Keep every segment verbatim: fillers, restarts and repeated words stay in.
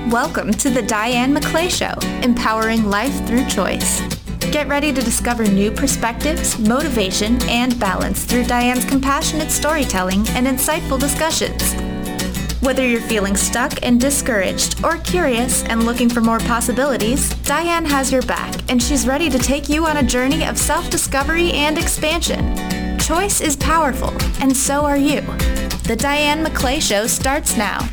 Welcome to the Diane McClay Show, empowering life through choice. Get ready to discover new perspectives, motivation, and balance through Diane's compassionate storytelling and insightful discussions. Whether you're feeling stuck and discouraged or curious and looking for more possibilities, Diane has your back, and she's ready to take you on a journey of self-discovery and expansion. Choice is powerful, and so are you. The Diane McClay Show starts now.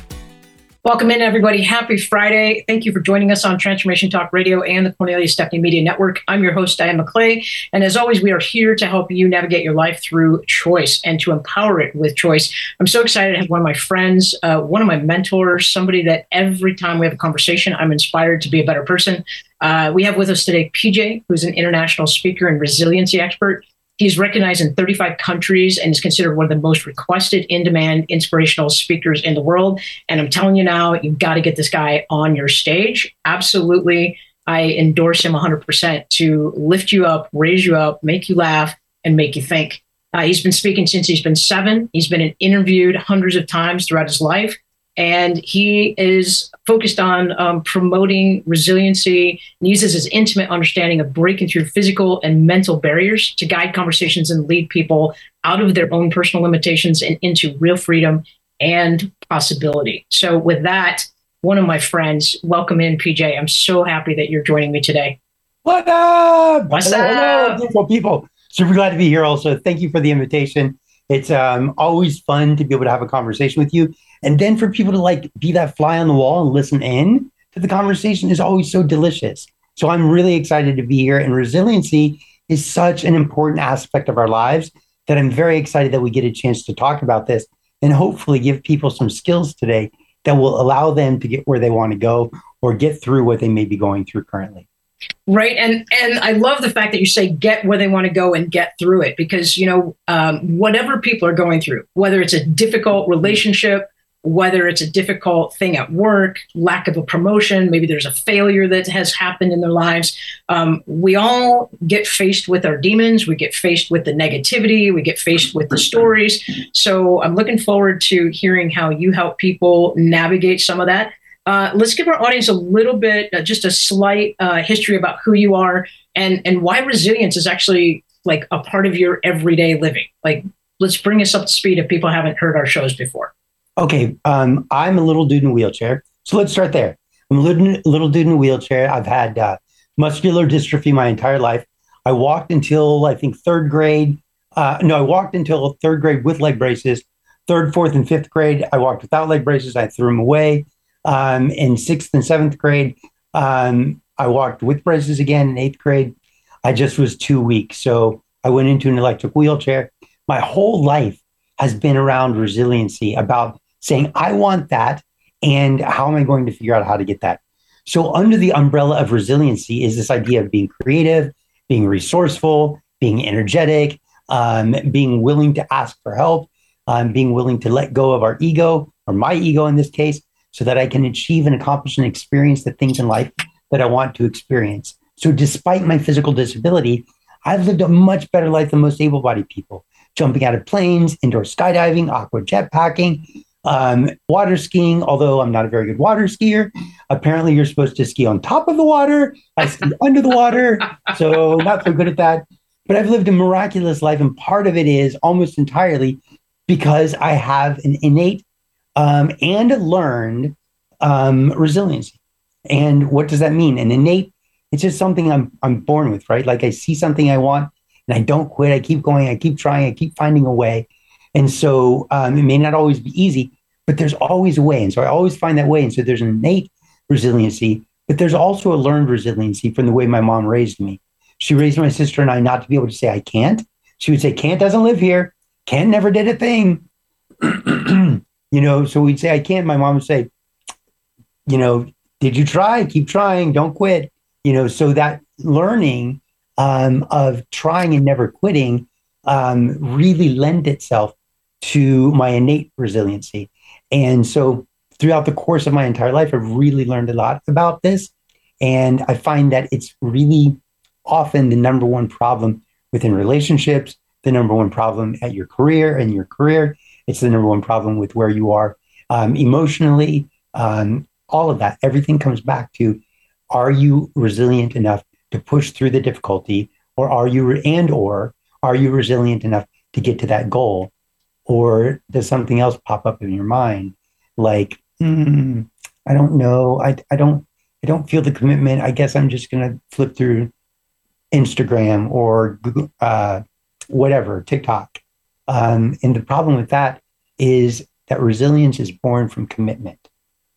Welcome in, everybody. Happy Friday. Thank you for joining us on Transformation Talk Radio and the Cornelia Stepney Media Network. I'm your host, Diane McClay. And as always, we are here to help you navigate your life through choice and to empower it with choice. I'm so excited to have one of my friends, uh, one of my mentors, somebody that every time we have a conversation, I'm inspired to be a better person. Uh, we have with us today P J, who's an international speaker and resiliency expert. He's recognized in thirty-five countries and is considered one of the most requested, in-demand, inspirational speakers in the world. And I'm telling you now, you've got to get this guy on your stage. Absolutely. I endorse him one hundred percent to lift you up, raise you up, make you laugh, and make you think. Uh, he's been speaking since he's been seven. He's been interviewed hundreds of times throughout his life. And he is focused on um, promoting resiliency and uses his intimate understanding of breaking through physical and mental barriers to guide conversations and lead people out of their own personal limitations and into real freedom and possibility. So with that, one of my friends, welcome in, P J. I'm so happy that you're joining me today. What up? What's hello, up? Hello, beautiful people. Super glad to be here also. Thank you for the invitation. It's um, always fun to be able to have a conversation with you. And then for people to like be that fly on the wall and listen in to the conversation is always so delicious. So I'm really excited to be here. And resiliency is such an important aspect of our lives that I'm very excited that we get a chance to talk about this and hopefully give people some skills today that will allow them to get where they want to go or get through what they may be going through currently. Right. And and I love the fact that you say get where they want to go and get through it, because, you know, um, whatever people are going through, whether it's a difficult relationship, whether it's a difficult thing at work, lack of a promotion, maybe there's a failure that has happened in their lives. Um, we all get faced with our demons. We get faced with the negativity. We get faced with the stories. So I'm looking forward to hearing how you help people navigate some of that. Uh, let's give our audience a little bit, uh, just a slight uh, history about who you are and, and why resilience is actually like a part of your everyday living. Like, let's bring us up to speed if people haven't heard our shows before. Okay, um, I'm a little dude in a wheelchair. So let's start there. I'm a little, little dude in a wheelchair. I've had uh, muscular dystrophy my entire life. I walked until, I think, third grade. Uh, no, I walked until third grade with leg braces. Third, fourth, and fifth grade, I walked without leg braces. I threw them away. Um, in sixth and seventh grade, um, I walked with braces again. In eighth grade, I just was too weak. So I went into an electric wheelchair. My whole life has been around resiliency, about saying, I want that. And how am I going to figure out how to get that? So under the umbrella of resiliency is this idea of being creative, being resourceful, being energetic, um, being willing to ask for help, um, being willing to let go of our ego, or my ego in this case, so that I can achieve and accomplish and experience the things in life that I want to experience. So despite my physical disability, I've lived a much better life than most able-bodied people, jumping out of planes, indoor skydiving, aqua jetpacking, um, water skiing, although I'm not a very good water skier. Apparently you're supposed to ski on top of the water. I ski under the water, so not so good at that. But I've lived a miraculous life, and part of it is almost entirely because I have an innate Um, and learned um, resiliency. And what does that mean? An innate, it's just something I'm I'm born with, right? Like I see something I want and I don't quit. I keep going. I keep trying. I keep finding a way. And so um, it may not always be easy, but there's always a way. And so I always find that way. And so there's an innate resiliency, but there's also a learned resiliency from the way my mom raised me. She raised my sister and I not to be able to say, I can't. She would say, can't doesn't live here. Can't never did a thing. You know, so we'd say, I can't. My mom would say, you know, did you try? Keep trying. Don't quit. You know, so that learning um, of trying and never quitting um, really lend itself to my innate resiliency. And so throughout the course of my entire life, I've really learned a lot about this. And I find that it's really often the number one problem within relationships, the number one problem at your career and your career. It's the number one problem with where you are um, emotionally, um, all of that, everything comes back to, are you resilient enough to push through the difficulty, or are you, and or are you resilient enough to get to that goal? Or does something else pop up in your mind? Like, hmm, I don't know. I, I don't, I don't feel the commitment. I guess I'm just going to flip through Instagram or Google, uh, whatever, TikTok. Um, and the problem with that is that resilience is born from commitment.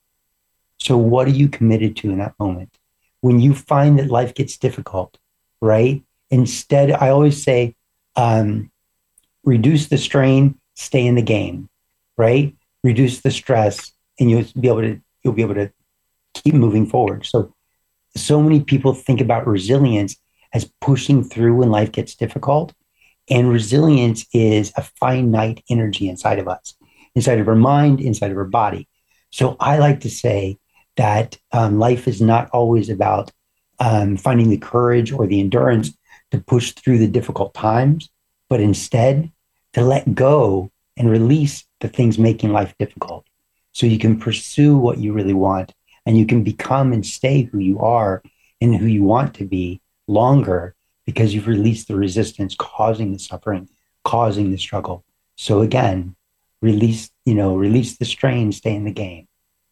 So what are you committed to in that moment? When you find that life gets difficult, right? Instead, I always say, um, reduce the strain, stay in the game, right? Reduce the stress, and you'll be able to, you'll be able to keep moving forward. So, so many people think about resilience as pushing through when life gets difficult. And resilience is a finite energy inside of us, inside of our mind, inside of our body. So I like to say that um, life is not always about um, finding the courage or the endurance to push through the difficult times, but instead to let go and release the things making life difficult, so you can pursue what you really want, and you can become and stay who you are and who you want to be longer, because you've released the resistance causing the suffering, causing the struggle. So again, release, you know, release the strain, stay in the game.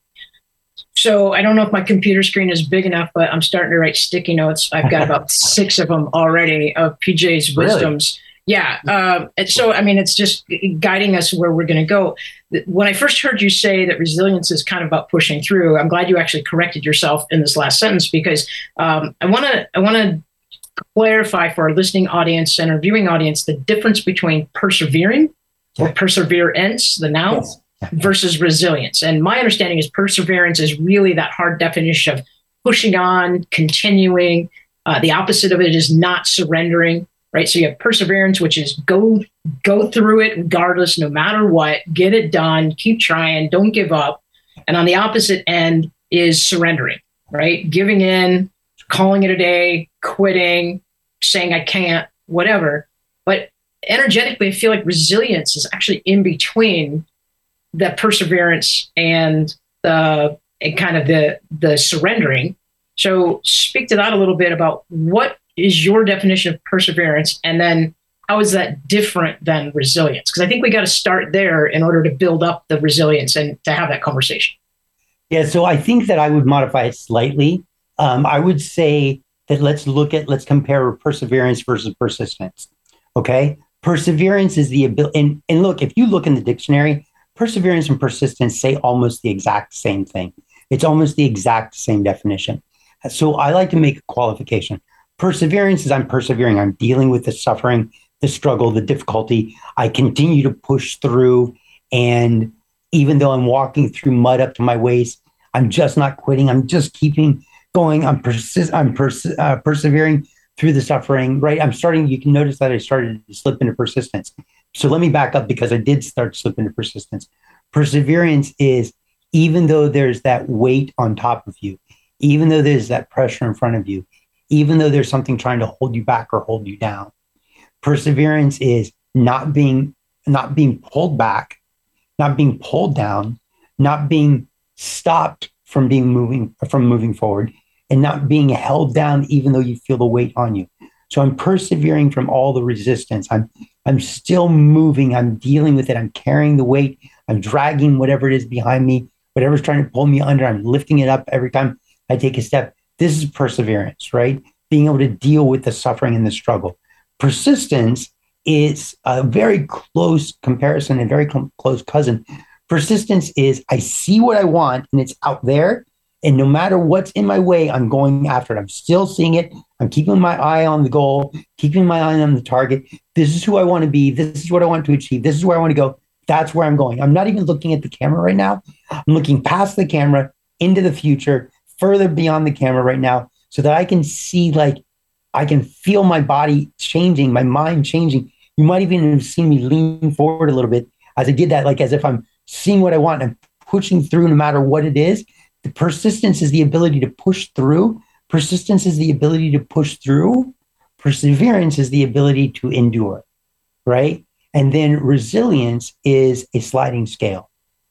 So I don't know if my computer screen is big enough, but I'm starting to write sticky notes. I've got about six of them already of P J's wisdoms. Really? Yeah. Um, and so, I mean, it's just guiding us where we're going to go. When I first heard you say that resilience is kind of about pushing through, I'm glad you actually corrected yourself in this last sentence, because um, I want to I want to clarify for our listening audience and our viewing audience the difference between persevering or perseverance, the noun, yes, versus resilience. And my understanding is perseverance is really that hard definition of pushing on, continuing. Uh, the opposite of it is not surrendering. Right. So you have perseverance, which is go go through it regardless, no matter what, get it done, keep trying, don't give up. And on the opposite end is surrendering, right? Giving in, calling it a day, quitting, saying I can't, whatever. But energetically, I feel like resilience is actually in between the perseverance and the and kind of the the surrendering. So speak to that a little bit about what is your definition of perseverance, and then how is that different than resilience? Because I think we got to start there in order to build up the resilience and to have that conversation. Yeah, so I think that I would modify it slightly. Um, I would say that let's look at, let's compare perseverance versus persistence. Okay, perseverance is the ability, and, and look, if you look in the dictionary, perseverance and persistence say almost the exact same thing. It's almost the exact same definition. So I like to make a qualification. Perseverance is I'm persevering. I'm dealing with the suffering, the struggle, the difficulty. I continue to push through. And even though I'm walking through mud up to my waist, I'm just not quitting. I'm just keeping going. I'm, persi- I'm pers- uh, persevering through the suffering, right? I'm starting, you can notice that I started to slip into persistence. So let me back up, because I did start to slip into persistence. Perseverance is, even though there's that weight on top of you, even though there's that pressure in front of you, even though there's something trying to hold you back or hold you down, perseverance is not being not being pulled back, not being pulled down, not being stopped from being moving from moving forward, and not being held down even though you feel the weight on you. So I'm persevering from all the resistance. I'm I'm still moving. I'm dealing with it. I'm carrying the weight. I'm dragging whatever it is behind me, whatever's trying to pull me under. I'm lifting it up every time I take a step. This is perseverance, right? Being able to deal with the suffering and the struggle. Persistence is a very close comparison, a very com- close cousin. Persistence is I see what I want and it's out there. And no matter what's in my way, I'm going after it. I'm still seeing it. I'm keeping my eye on the goal, keeping my eye on the target. This is who I want to be. This is what I want to achieve. This is where I want to go. That's where I'm going. I'm not even looking at the camera right now. I'm looking past the camera into the future, further beyond the camera right now, so that I can see, like, I can feel my body changing, my mind changing. You might even have seen me lean forward a little bit as I did that, like as if I'm seeing what I want and pushing through no matter what it is. The persistence is the ability to push through. Persistence is the ability to push through. Perseverance is the ability to endure, right? And then resilience is a sliding scale.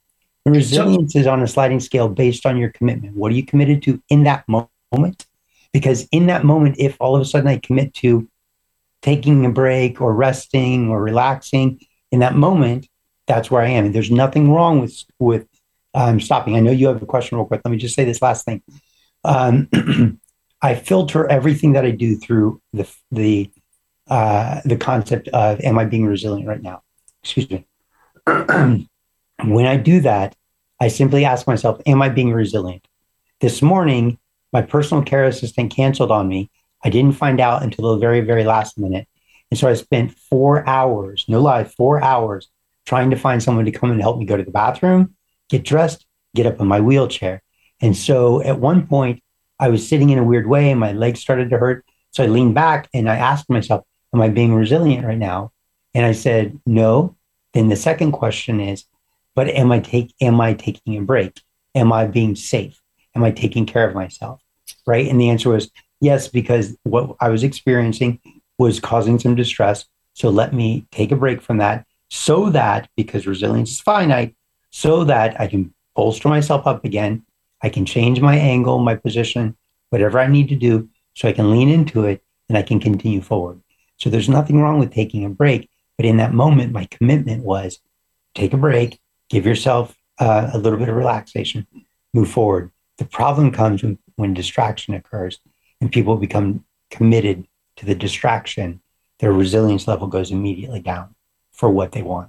Resilience so, is on a sliding scale based on your commitment. What are you committed to in that mo- moment? Because in that moment, if all of a sudden I commit to taking a break or resting or relaxing in that moment, that's where I am. And there's nothing wrong with, with um, stopping. I know you have a question real quick. Let me just say this last thing. Um, I filter everything that I do through the, the, uh, the concept of, am I being resilient right now? Excuse me. When I do that, I simply ask myself, am I being resilient? This morning, my personal care assistant canceled on me. I didn't find out until the very, very last minute. And so I spent four hours, no lie, four hours trying to find someone to come and help me go to the bathroom, get dressed, get up in my wheelchair. And so at one point, I was sitting in a weird way and my legs started to hurt. So I leaned back and I asked myself, am I being resilient right now? And I said, no. Then the second question is, but am I take am I taking a break? Am I being safe? Am I taking care of myself? Right? And the answer was yes, because what I was experiencing was causing some distress. So let me take a break from that so that, because resilience is finite, so that I can bolster myself up again. I can change my angle, my position, whatever I need to do so I can lean into it and I can continue forward. So there's nothing wrong with taking a break. But in that moment, my commitment was take a break, give yourself uh, a little bit of relaxation, move forward. The problem comes when, when distraction occurs and people become committed to the distraction. Their resilience level goes immediately down for what they want.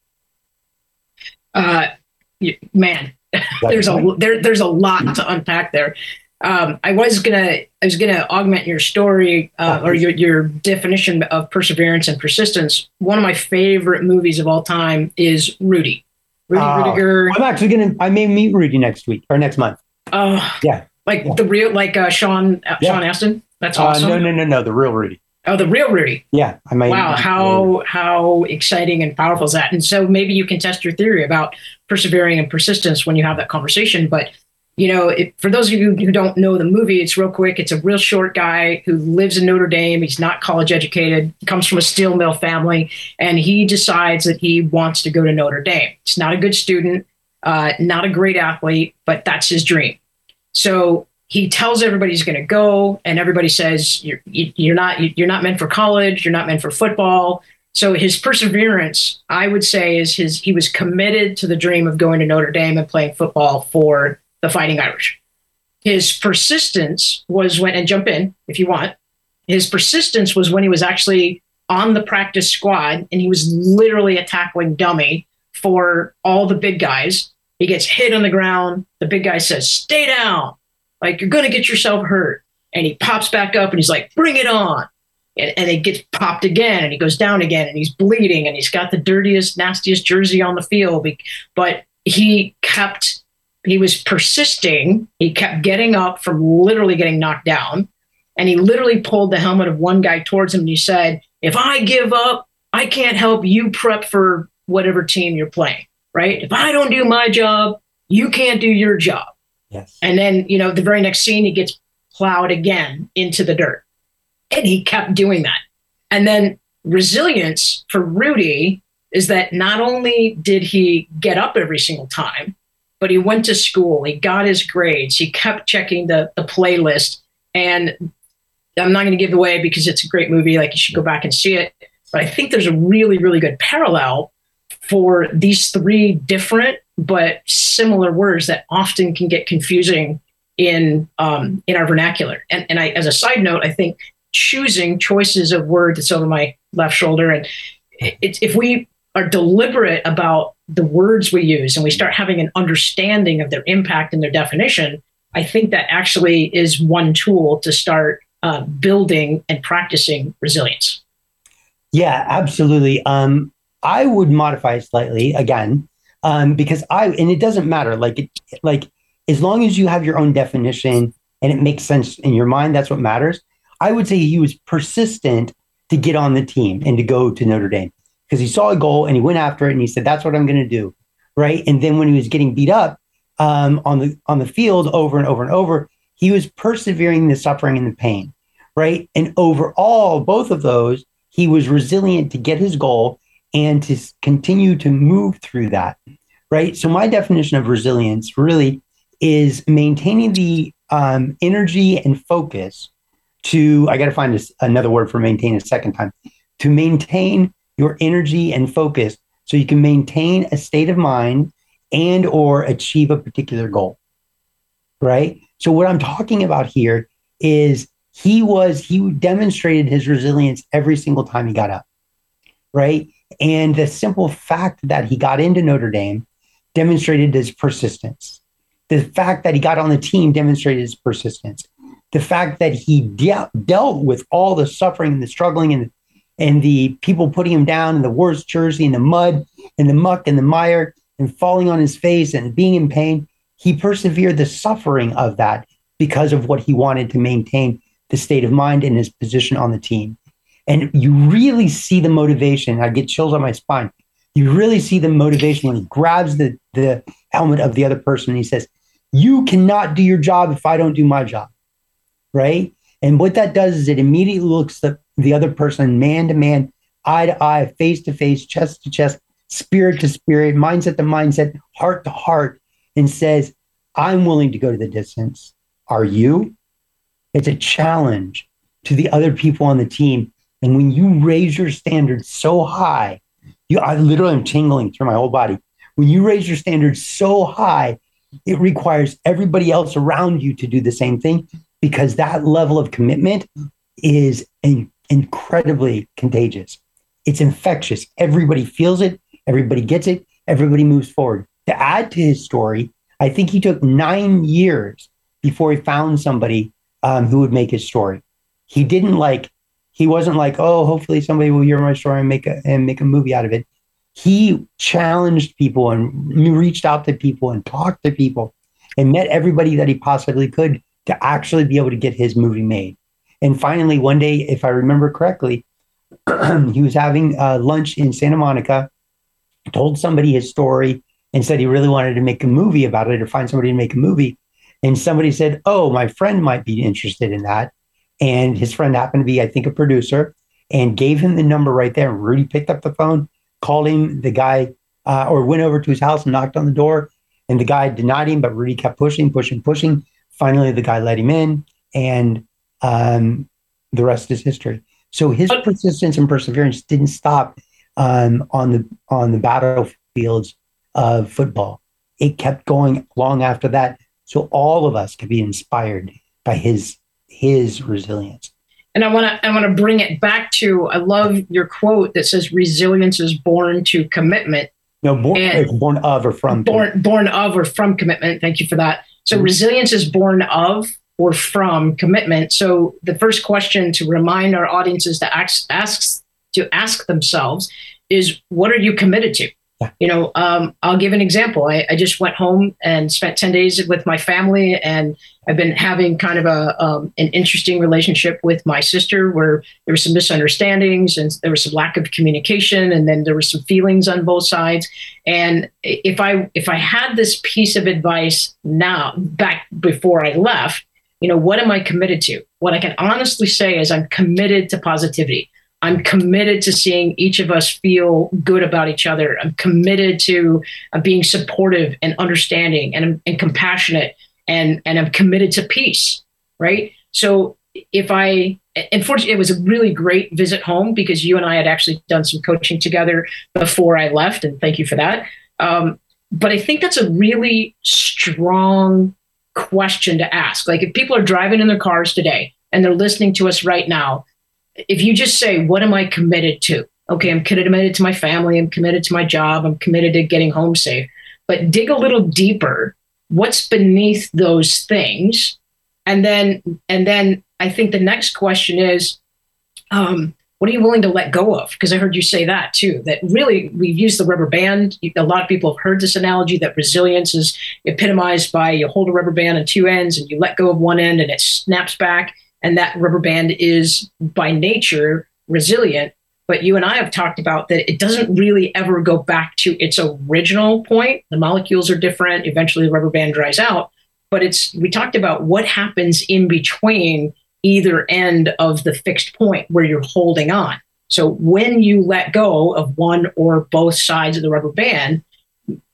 Uh, man, there's a there, there's a lot to unpack there. Um, I was gonna I was gonna augment your story uh, or your your definition of perseverance and persistence. One of my favorite movies of all time is Rudy. Rudy uh, Rudiger. I'm actually gonna I may meet Rudy next week or next month. Oh, uh, yeah, like yeah. the real like uh, Sean uh, yeah. Sean Astin. That's awesome. Uh, no, no, no, no, the real Rudy. Oh, the real Rudy. Yeah, I might. Wow, how how exciting and powerful is that? And so maybe you can test your theory about persevering and persistence when you have that conversation, but. You know, it, for those of you who don't know the movie, it's real quick. It's a real short guy who lives in Notre Dame. He's not college educated, comes from a steel mill family, and he decides that he wants to go to Notre Dame. He's not a good student, uh, not a great athlete, but that's his dream. So he tells everybody he's going to go, and everybody says, you're, you're not you're not meant for college. You're not meant for football. So his perseverance, I would say, is his he was committed to the dream of going to Notre Dame and playing football for the Fighting Irish. His persistence was when, and jump in if you want, his persistence was when he was actually on the practice squad and he was literally a tackling dummy for all the big guys. He gets hit on the ground. The big guy says, stay down. Like, you're going to get yourself hurt. And he pops back up and he's like, bring it on. And, and it gets popped again and he goes down again and he's bleeding and he's got the dirtiest, nastiest jersey on the field. But he kept He was persisting. He kept getting up from literally getting knocked down. And he literally pulled the helmet of one guy towards him. And he said, if I give up, I can't help you prep for whatever team you're playing, right? If I don't do my job, you can't do your job. Yes. And then, you know, the very next scene, he gets plowed again into the dirt. And he kept doing that. And then resilience for Rudy is that not only did he get up every single time, but he went to school, he got his grades, he kept checking the, the playlist. And I'm not going to give it away because it's a great movie, like you should go back and see it. But I think there's a really, really good parallel for these three different but similar words that often can get confusing in um, in our vernacular. And, and I, as a side note, I think choosing choices of words that's over my left shoulder. And it, if we are deliberate about the words we use and we start having an understanding of their impact and their definition, I think that actually is one tool to start uh, building and practicing resilience. Yeah, absolutely. Um, I would modify it slightly again, um, because I, and it doesn't matter, like, it, like as long as you have your own definition and it makes sense in your mind, that's what matters. I would say he was persistent to get on the team and to go to Notre Dame. Because he saw a goal and he went after it and he said, that's what I'm going to do. Right. And then when he was getting beat up um, on the on the field over and over and over, he was persevering the suffering and the pain. Right. And overall, both of those, he was resilient to get his goal and to continue to move through that. right? So my definition of resilience really is maintaining the um, energy and focus to, I got to find this, another word for maintain a second time, to maintain your energy and focus so you can maintain a state of mind and or achieve a particular goal, right? So what I'm talking about here is he was, he demonstrated his resilience every single time he got up, right? And the simple fact that he got into Notre Dame demonstrated his persistence. The fact that he got on the team demonstrated his persistence. The fact that he de- dealt with all the suffering and the struggling and, and the people putting him down in the worst jersey, in the mud, in the muck, and the mire, and falling on his face and being in pain, he persevered the suffering of that because of what he wanted to maintain the state of mind and his position on the team. And you really see the motivation. I get chills on my spine. You really see the motivation when he grabs the, the helmet of the other person and he says, you cannot do your job if I don't do my job, right? And what that does is it immediately looks the, the other person man to man, eye to eye, face to face, chest to chest, spirit to spirit, mindset to mindset, heart to heart, and says, I'm willing to go to the distance. Are you? It's a challenge to the other people on the team. And when you raise your standards so high, you, I literally am tingling through my whole body. When you raise your standards so high, it requires everybody else around you to do the same thing, because that level of commitment is in, incredibly contagious. It's infectious. Everybody feels it. Everybody gets it. Everybody moves forward. To add to his story, I think he took nine years before he found somebody um, who would make his story. He didn't like, he wasn't like, oh, hopefully somebody will hear my story and make a, and make a movie out of it. He challenged people and reached out to people and talked to people and met everybody that he possibly could to actually be able to get his movie made. And finally, one day, if I remember correctly, he was having uh, lunch in Santa Monica, told somebody his story and said he really wanted to make a movie about it or find somebody to make a movie. And somebody said, oh, my friend might be interested in that. And his friend happened to be, I think, a producer, and gave him the number right there. And Rudy picked up the phone, called him, the guy, uh, or went over to his house and knocked on the door. And the guy denied him, but Rudy kept pushing, pushing, pushing. Finally, the guy let him in, and um, the rest is history. So his persistence and perseverance didn't stop um, on the on the battlefields of football. It kept going long after that. So all of us could be inspired by his his resilience. And I want to I want to bring it back to, I love your quote that says resilience is born to commitment. No, born, it's born of or from. Born, born of or from commitment. Thank you for that. So mm-hmm. Resilience is born of or from commitment. So the first question to remind our audiences to ask, ask to ask themselves is, what are you committed to? You know, um, I'll give an example. I, I just went home and spent ten days with my family, and I've been having kind of a um, an interesting relationship with my sister, where there were some misunderstandings and there was some lack of communication, and then there were some feelings on both sides. And if I if I had this piece of advice now, back before I left, you know, what am I committed to? What I can honestly say is I'm committed to positivity. I'm committed to seeing each of us feel good about each other. I'm committed to uh, being supportive and understanding and, and compassionate, and, and I'm committed to peace, right? So if I, unfortunately, it was a really great visit home because you and I had actually done some coaching together before I left, and thank you for that. Um, but I think that's a really strong question to ask. Like, if people are driving in their cars today and they're listening to us right now, if you just say, what am I committed to? Okay, I'm committed to my family. I'm committed to my job. I'm committed to getting home safe. But dig a little deeper. What's beneath those things? And then, and then I think the next question is, um, what are you willing to let go of? Because I heard you say that too, that really we've used the rubber band. A lot of people have heard this analogy that resilience is epitomized by you hold a rubber band on two ends and you let go of one end and it snaps back. And that rubber band is by nature resilient. But you and I have talked about that it doesn't really ever go back to its original point. The molecules are different. Eventually the rubber band dries out. But it's, we talked about what happens in between either end of the fixed point where you're holding on. So when you let go of one or both sides of the rubber band,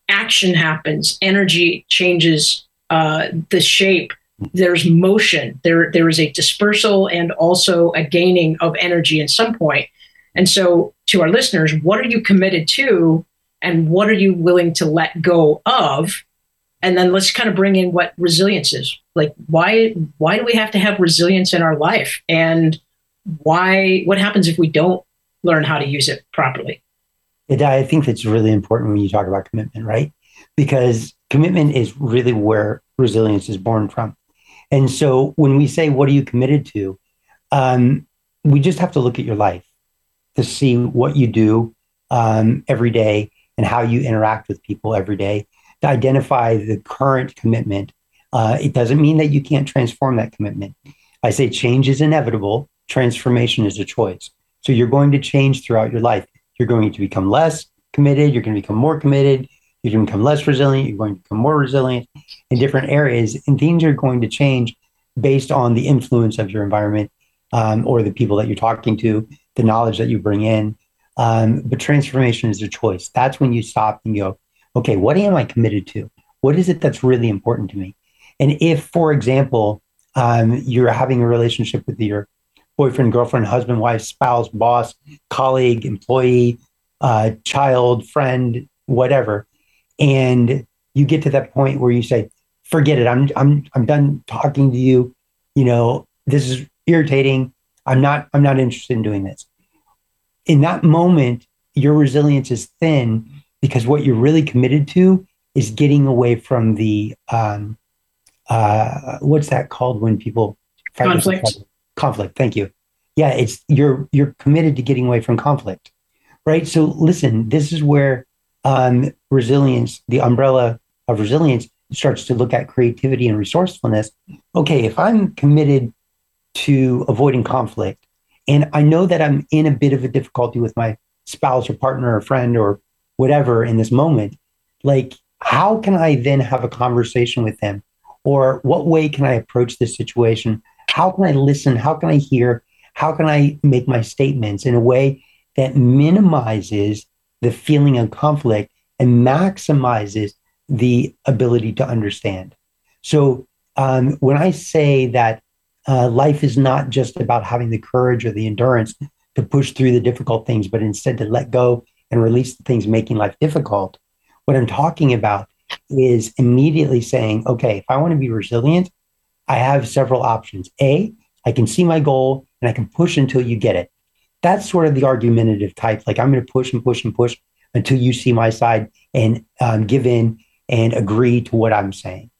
action happens, energy changes uh, the shape. There's motion. There, there is a dispersal and also a gaining of energy at some point. And so, to our listeners, what are you committed to, and what are you willing to let go of? And then let's kind of bring in what resilience is. Like, why, why do we have to have resilience in our life? And why, what happens if we don't learn how to use it properly? It, I think that's really important when you talk about commitment, right? Because commitment is really where resilience is born from. And so when we say, what are you committed to? Um, we just have to look at your life to see what you do um, every day and how you interact with people every day to identify the current commitment. Uh, it doesn't mean that you can't transform that commitment. I say change is inevitable. Transformation is a choice. So you're going to change throughout your life. You're going to become less committed. You're going to become more committed. You're going to become less resilient. You're going to become more resilient in different areas. And things are going to change based on the influence of your environment um, or the people that you're talking to, the knowledge that you bring in. Um, but transformation is a choice. That's when you stop and go, okay, what am I committed to? What is it that's really important to me? And if, for example, um, you're having a relationship with your boyfriend, girlfriend, husband, wife, spouse, boss, colleague, employee, uh, child, friend, whatever, and you get to that point where you say, forget it. I'm I'm I'm done talking to you. You know, this is irritating. I'm not I'm not interested in doing this. In that moment, your resilience is thin because what you're really committed to is getting away from the um, uh, what's that called when people fight? Conflict. Conflict. Thank you. Yeah, it's you're you're committed to getting away from conflict, right? So listen, this is where um, resilience, the umbrella of resilience, starts to look at creativity and resourcefulness. Okay, if I'm committed to avoiding conflict, and I know that I'm in a bit of a difficulty with my spouse or partner or friend or whatever in this moment, like how can I then have a conversation with them? Or what way can I approach this situation? How can I listen? How can I hear? How can I make my statements in a way that minimizes the feeling of conflict and maximizes the ability to understand? So um, when I say that uh, life is not just about having the courage or the endurance to push through the difficult things, but instead to let go and release the things making life difficult, what I'm talking about is immediately saying, okay, if I want to be resilient, I have several options. A, I can see my goal and I can push until you get it. That's sort of the argumentative type. Like I'm going to push and push and push until you see my side and um, give in and agree to what I'm saying.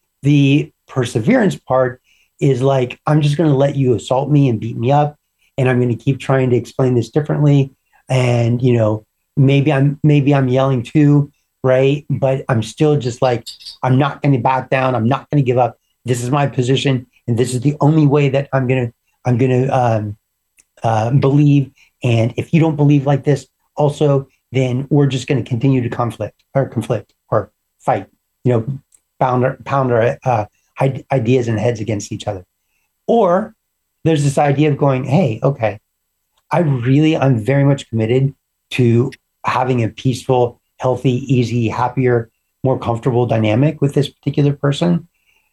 The perseverance part is like, I'm just going to let you assault me and beat me up. And I'm going to keep trying to explain this differently. And, you know, maybe I'm, maybe I'm yelling too, right? But I'm still just like, I'm not going to back down. I'm not going to give up. This is my position. And this is the only way that I'm going to, I'm going to um, uh, believe. And if you don't believe like this also, then we're just going to continue to conflict or conflict or fight, you know, pound our, pound our uh, ideas and heads against each other. Or there's this idea of going, hey, okay, I really, I'm very much committed to having a peaceful, healthy, easy, happier, more comfortable dynamic with this particular person.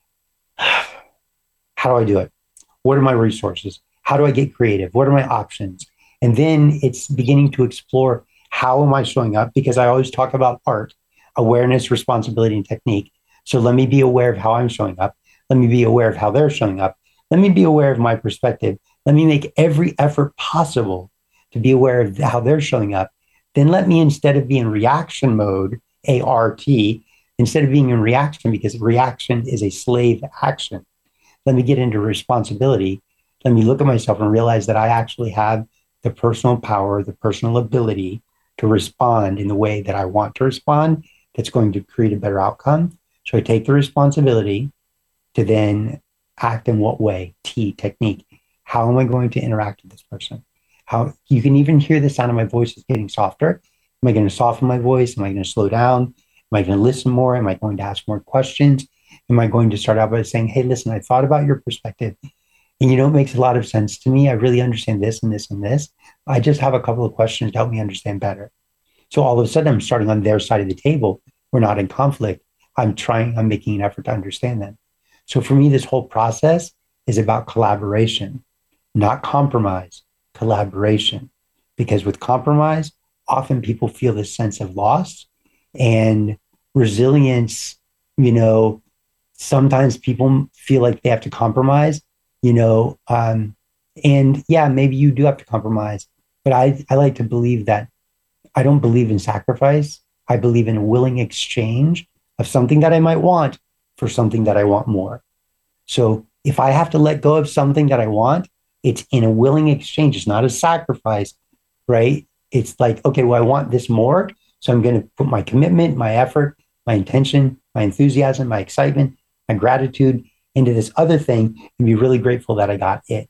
How do I do it? What are my resources? How do I get creative? What are my options? And then it's beginning to explore, how am I showing up? Because I always talk about art, awareness, responsibility, and technique. So let me be aware of how I'm showing up. Let me be aware of how they're showing up. Let me be aware of my perspective. Let me make every effort possible to be aware of how they're showing up. Then let me, instead of being in reaction mode, A R T, instead of being in reaction, because reaction is a slave action, let me get into responsibility. Let me look at myself and realize that I actually have the personal power, the personal ability to respond in the way that I want to respond that's going to create a better outcome. So I take the responsibility to then act in what way? T, technique. How am I going to interact with this person? How you can even hear the sound of my voice is getting softer. Am I going to soften my voice? Am I going to slow down? Am I going to listen more? Am I going to ask more questions? Am I going to start out by saying, hey, listen, I thought about your perspective. And you know, it makes a lot of sense to me. I really understand this and this and this. I just have a couple of questions to help me understand better. So all of a sudden, I'm starting on their side of the table we're not in conflict, I'm trying, I'm making an effort to understand them. So for me, this whole process is about collaboration, not compromise, collaboration. Because with compromise, often people feel this sense of loss and resilience. You know, sometimes people feel like they have to compromise, you know, um, and yeah, maybe you do have to compromise. But I, I like to believe that I don't believe in sacrifice. I believe in a willing exchange of something that I might want for something that I want more. So if I have to let go of something that I want, it's in a willing exchange. It's not a sacrifice, right? It's like, okay, well, I want this more. So I'm going to put my commitment, my effort, my intention, my enthusiasm, my excitement, my gratitude into this other thing and be really grateful that I got it.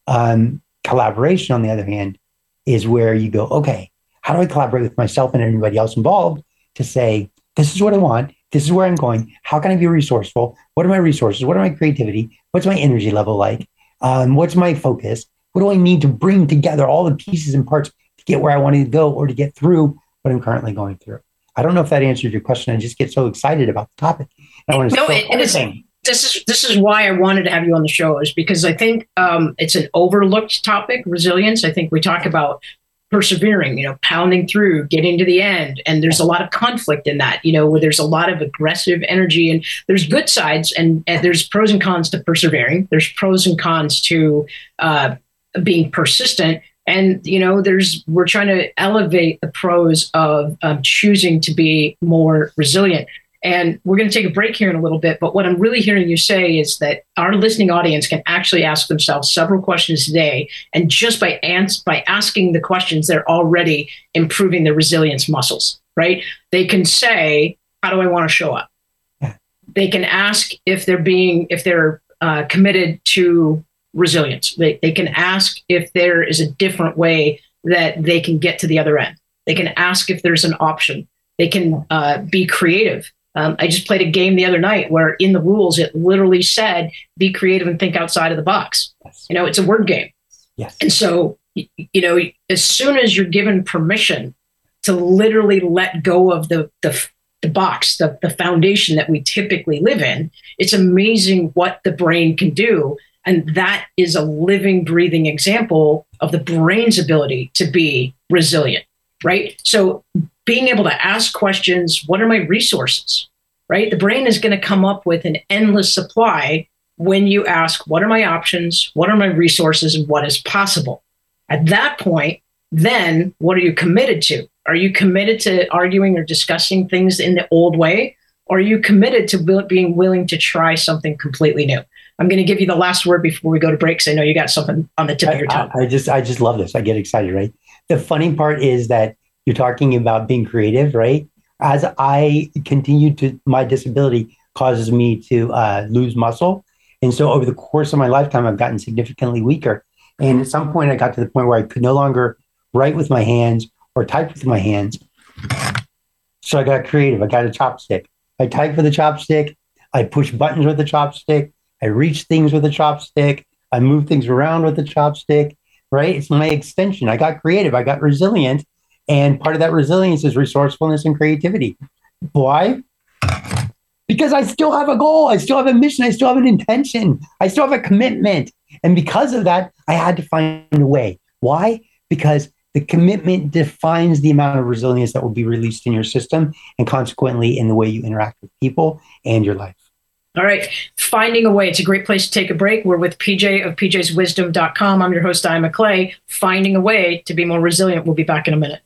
Um, collaboration, on the other hand, is where you go, okay, how do I collaborate with myself and anybody else involved to say, this is what I want. This is where I'm going. How can I be resourceful? What are my resources? What are my creativity? What's my energy level like? Um, what's my focus? What do I need to bring together all the pieces and parts to get where I want to go or to get through what I'm currently going through? I don't know if that answered your question. I just get so excited about the topic. I want to no, it, it is, this is this is why I wanted to have you on the show, is because I think um, it's an overlooked topic, resilience. I think we talk about persevering, you know, pounding through, getting to the end. And there's a lot of conflict in that, you know, where there's a lot of aggressive energy, and there's good sides and, and there's pros and cons to persevering. There's pros and cons to uh, being persistent. And, you know, there's, we're trying to elevate the pros of um, choosing to be more resilient. And we're going to take a break here in a little bit. But what I'm really hearing you say is that our listening audience can actually ask themselves several questions today. And just by ans- by asking the questions, they're already improving their resilience muscles, right? They can say, how do I want to show up? Yeah. They can ask if they're being, if they're uh, committed to resilience. They, they can ask if there is a different way that they can get to the other end. They can ask if there's an option. They can uh, be creative. Um, I just played a game the other night where in the rules, it literally said, be creative and think outside of the box. Yes. You know, it's a word game. Yes. And so, you know, as soon as you're given permission to literally let go of the, the, the box, the, the foundation that we typically live in, it's amazing what the brain can do. And that is a living, breathing example of the brain's ability to be resilient, right? So being able to ask questions, what are my resources, right? The brain is going to come up with an endless supply when you ask, what are my options? What are my resources? And what is possible? At that point, then what are you committed to? Are you committed to arguing or discussing things in the old way? Or are you committed to being willing to try something completely new? I'm going to give you the last word before we go to break, because I know you got something on the tip I, of your tongue. I, I just, I just love this. I get excited, right? The funny part is that you're talking about being creative, right? As I continue to, my disability causes me to uh, lose muscle. And so over the course of my lifetime, I've gotten significantly weaker. And at some point I got to the point where I could no longer write with my hands or type with my hands. So I got creative. I got a chopstick. I type with a chopstick. I push buttons with a chopstick. I reach things with a chopstick. I move things around with a chopstick, right? It's my extension. I got creative. I got resilient. And part of that resilience is resourcefulness and creativity. Why? Because I still have a goal. I still have a mission. I still have an intention. I still have a commitment. And because of that, I had to find a way. Why? Because the commitment defines the amount of resilience that will be released in your system and consequently in the way you interact with people and your life. All right. Finding a way. It's a great place to take a break. We're with P J of P Js Wisdom dot com. I'm your host, Diane McClay. Finding a way to be more resilient. We'll be back in a minute.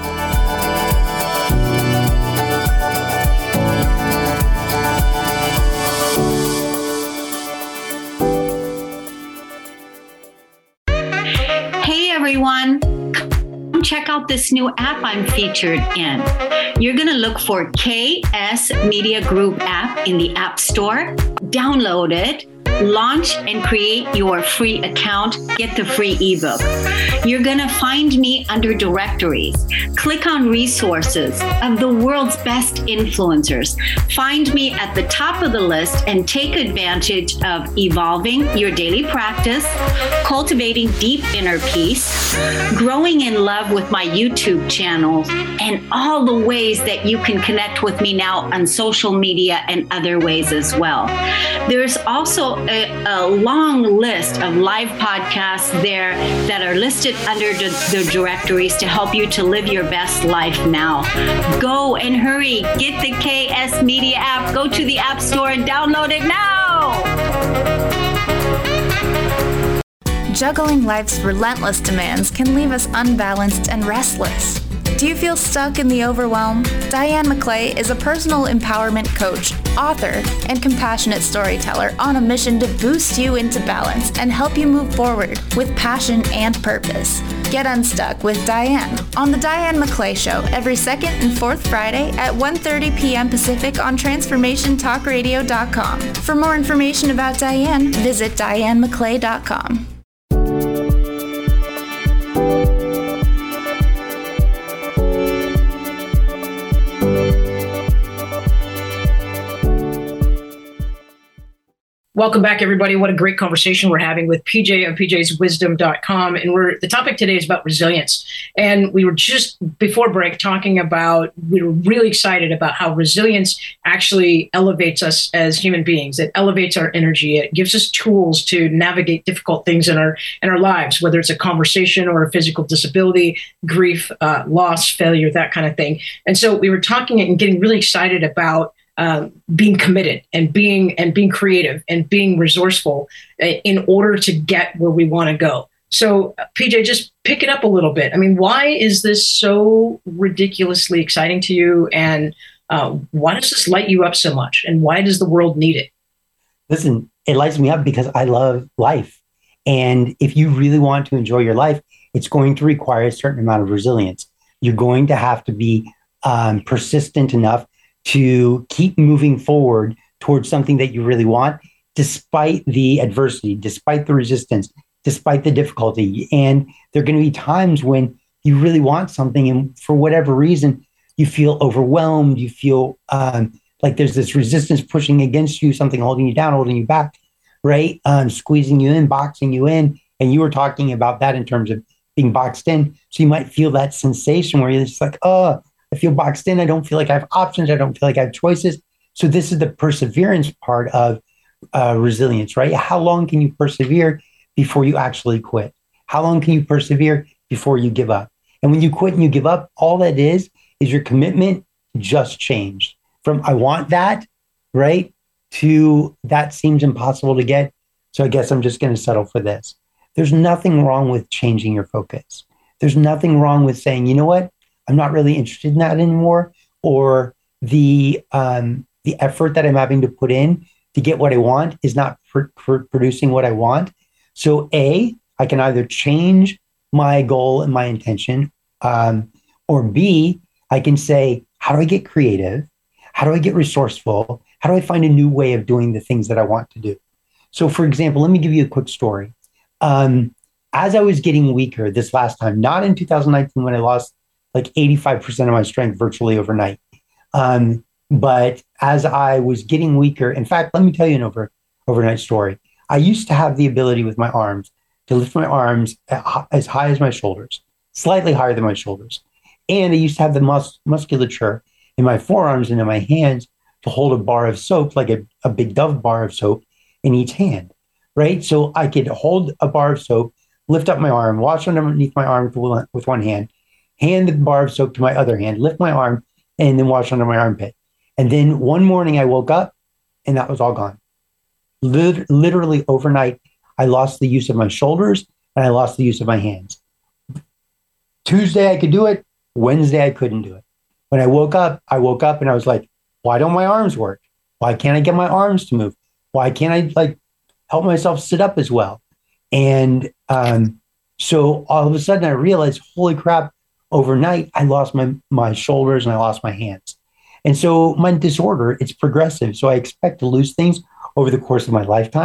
Hey, everyone. Check out this new app I'm featured in. You're going to look for K S Media Group app in the App Store. Download it, launch and create your free account, get the free ebook. You're going to find me under directories. Click on resources of the world's best influencers. Find me at the top of the list and take advantage of evolving your daily practice, cultivating deep inner peace, growing in love with my YouTube channel, and all the ways that you can connect with me now on social media and other ways as well. There's also a, a long list of live podcasts there that are listed under the, the directories to help you to live your best life now. Go and hurry, get the K S Media app, go to the App Store and download it now. Juggling life's relentless demands can leave us unbalanced and restless. Do you feel stuck in the overwhelm? Diane McClay is a personal empowerment coach, author, and compassionate storyteller on a mission to boost you into balance and help you move forward with passion and purpose. Get unstuck with Diane on The Diane McClay Show every second and fourth Friday at one thirty p.m. Pacific on transformation talk radio dot com. For more information about Diane, visit diane mcclay dot com. Welcome back, everybody. What a great conversation we're having with P J of p j's wisdom dot com. And we're the topic today is about resilience. And we were just before break talking about, we were really excited about how resilience actually elevates us as human beings. It elevates our energy. It gives us tools to navigate difficult things in our in our lives, whether it's a conversation or a physical disability, grief, uh, loss, failure, that kind of thing. And so we were talking and getting really excited about Um, being committed and being and being creative and being resourceful uh, in order to get where we want to go. So, uh, P J, just pick it up a little bit. I mean, why is this so ridiculously exciting to you? And uh, why does this light you up so much? And why does the world need it? Listen, it lights me up because I love life. And if you really want to enjoy your life, it's going to require a certain amount of resilience. You're going to have to be um, persistent enough to keep moving forward towards something that you really want, despite the adversity, despite the resistance, despite the difficulty. And there are going to be times when you really want something, and for whatever reason, you feel overwhelmed. You feel um, like there's this resistance pushing against you, something holding you down, holding you back, right? Um, squeezing you in, boxing you in. And you were talking about that in terms of being boxed in. So you might feel that sensation where you're just like, oh, I feel boxed in. I don't feel like I have options. I don't feel like I have choices. So this is the perseverance part of uh, resilience, right? How long can you persevere before you actually quit? How long can you persevere before you give up? And when you quit and you give up, all that is, is your commitment just changed from I want that, right, to that seems impossible to get. So I guess I'm just going to settle for this. There's nothing wrong with changing your focus. There's nothing wrong with saying, you know what? I'm not really interested in that anymore, or the um, the effort that I'm having to put in to get what I want is not pr- pr- producing what I want. So A, I can either change my goal and my intention, um, or B, I can say, how do I get creative? How do I get resourceful? How do I find a new way of doing the things that I want to do? So for example, let me give you a quick story. Um, as I was getting weaker this last time, not in two thousand nineteen when I lost like eighty-five percent of my strength virtually overnight. Um, but as I was getting weaker, in fact, let me tell you an over, overnight story. I used to have the ability with my arms to lift my arms as high as my shoulders, slightly higher than my shoulders. And I used to have the mus- musculature in my forearms and in my hands to hold a bar of soap, like a, a big Dove bar of soap in each hand, right? So I could hold a bar of soap, lift up my arm, wash underneath my arm with one hand, hand the bar of soap to my other hand, lift my arm, and then wash under my armpit. And then one morning I woke up and that was all gone. Lit- literally overnight, I lost the use of my shoulders and I lost the use of my hands. Tuesday I could do it. Wednesday I couldn't do it. When I woke up, I woke up and I was like, why don't my arms work? Why can't I get my arms to move? Why can't I like help myself sit up as well? And um, so all of a sudden I realized, holy crap, overnight, I lost my, my shoulders and I lost my hands. And so my disorder, it's progressive. So I expect to lose things over the course of my lifetime.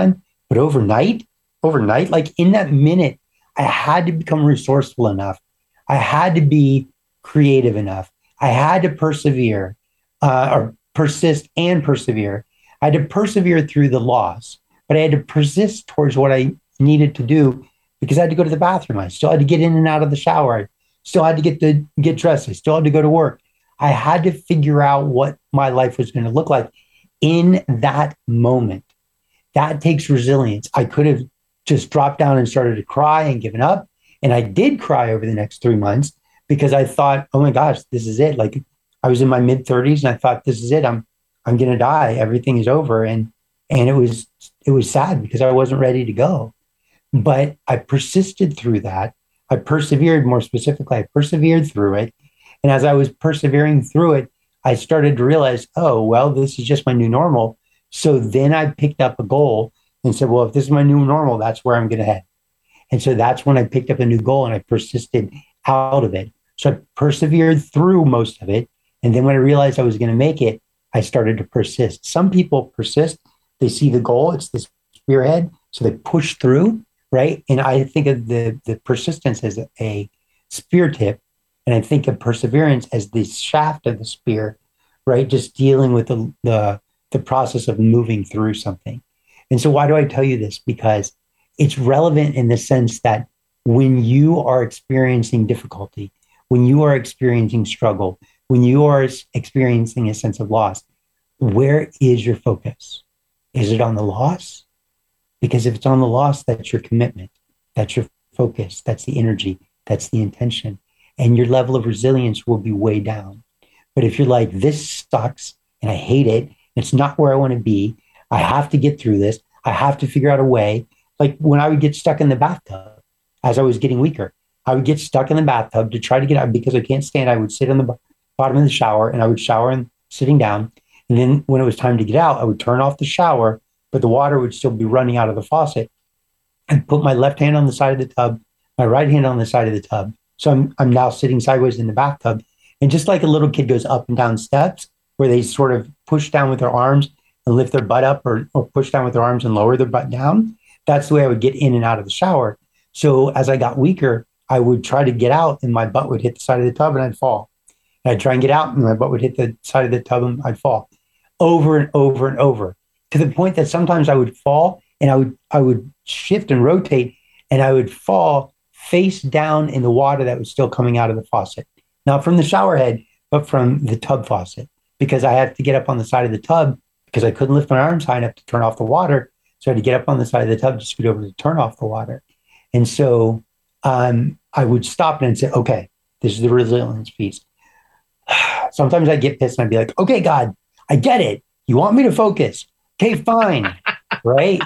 But overnight, overnight, like in that minute, I had to become resourceful enough. I had to be creative enough. I had to persevere uh, or persist and persevere. I had to persevere through the loss, but I had to persist towards what I needed to do because I had to go to the bathroom. I still had to get in and out of the shower. I still had to get to get dressed. I still had to go to work. I had to figure out what my life was going to look like in that moment. That takes resilience. I could have just dropped down and started to cry and given up. And I did cry over the next three months because I thought, oh my gosh, this is it. Like I was in my mid thirties and I thought, this is it. I'm, I'm going to die. Everything is over. And, and it was, it was sad because I wasn't ready to go, but I persisted through that. I persevered. More specifically, I persevered through it. And as I was persevering through it, I started to realize, oh, well, this is just my new normal. So then I picked up a goal and said, well, if this is my new normal, that's where I'm going to head. And so that's when I picked up a new goal and I persisted out of it. So I persevered through most of it. And then when I realized I was going to make it, I started to persist. Some people persist. They see the goal. It's the spearhead. So they push through, right? And I think of the, the persistence as a, a spear tip. And I think of perseverance as the shaft of the spear, right? Just dealing with the, the, the process of moving through something. And so why do I tell you this? Because it's relevant in the sense that when you are experiencing difficulty, when you are experiencing struggle, when you are experiencing a sense of loss, where is your focus? Is it on the loss? Because if it's on the loss, that's your commitment, that's your focus, that's the energy, that's the intention. And your level of resilience will be way down. But if you're like, this sucks and I hate it, it's not where I want to be, I have to get through this, I have to figure out a way. Like when I would get stuck in the bathtub as I was getting weaker, I would get stuck in the bathtub to try to get out because I can't stand. I would sit on the b- bottom of the shower and I would shower and sitting down. And then when it was time to get out, I would turn off the shower, but the water would still be running out of the faucet, and put my left hand on the side of the tub, my right hand on the side of the tub. So I'm I'm now sitting sideways in the bathtub. And just like a little kid goes up and down steps where they sort of push down with their arms and lift their butt up, or, or push down with their arms and lower their butt down, that's the way I would get in and out of the shower. So as I got weaker, I would try to get out and my butt would hit the side of the tub and I'd fall. And I'd try and get out and my butt would hit the side of the tub and I'd fall over and over and over, to the point that sometimes I would fall and I would I would shift and rotate and I would fall face down in the water that was still coming out of the faucet. Not from the shower head, but from the tub faucet, because I had to get up on the side of the tub because I couldn't lift my arms high enough to turn off the water. So I had to get up on the side of the tub to scoot over to turn off the water. And so um, I would stop and I'd say, okay, this is the resilience piece. Sometimes I'd get pissed and I'd be like, okay, God, I get it. You want me to focus. Okay, fine. Right?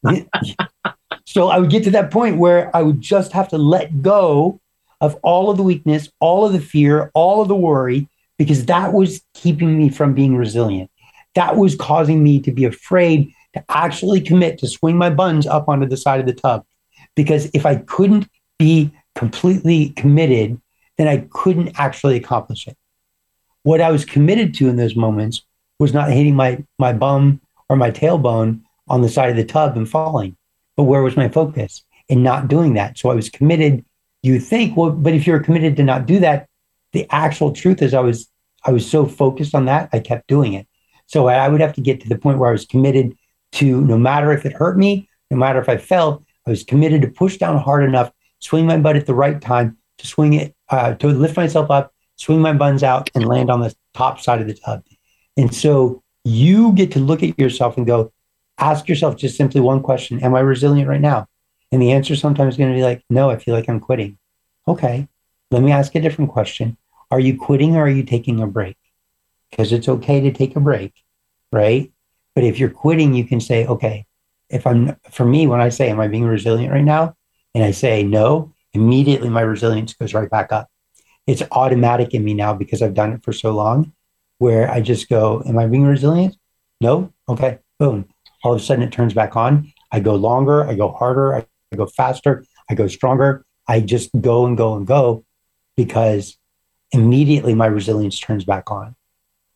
So I would get to that point where I would just have to let go of all of the weakness, all of the fear, all of the worry, because that was keeping me from being resilient. That was causing me to be afraid to actually commit to swing my buns up onto the side of the tub. Because if I couldn't be completely committed, then I couldn't actually accomplish it. What I was committed to in those moments was not hitting my, my bum or my tailbone on the side of the tub and falling. But where was my focus? In not doing that. So I was committed. You think, well, but if you're committed to not do that, the actual truth is I was I was so focused on that, I kept doing it. So I would have to get to the point where I was committed to, no matter if it hurt me, no matter if I fell, I was committed to push down hard enough, swing my butt at the right time, to swing it, uh, to lift myself up, swing my buns out, and land on the top side of the tub. And so you get to look at yourself and go, ask yourself just simply one question: am I resilient right now? And the answer sometimes is going to be like, no, I feel like I'm quitting. Okay, let me ask a different question. Are you quitting or are you taking a break? Because it's okay to take a break, right? But if you're quitting, you can say, okay, if I'm, for me, when I say, am I being resilient right now? And I say no, immediately my resilience goes right back up. It's automatic in me now because I've done it for so long, where I just go, am I being resilient? No? Okay, boom. All of a sudden it turns back on. I go longer, I go harder, I go faster, I go stronger. I just go and go and go because immediately my resilience turns back on.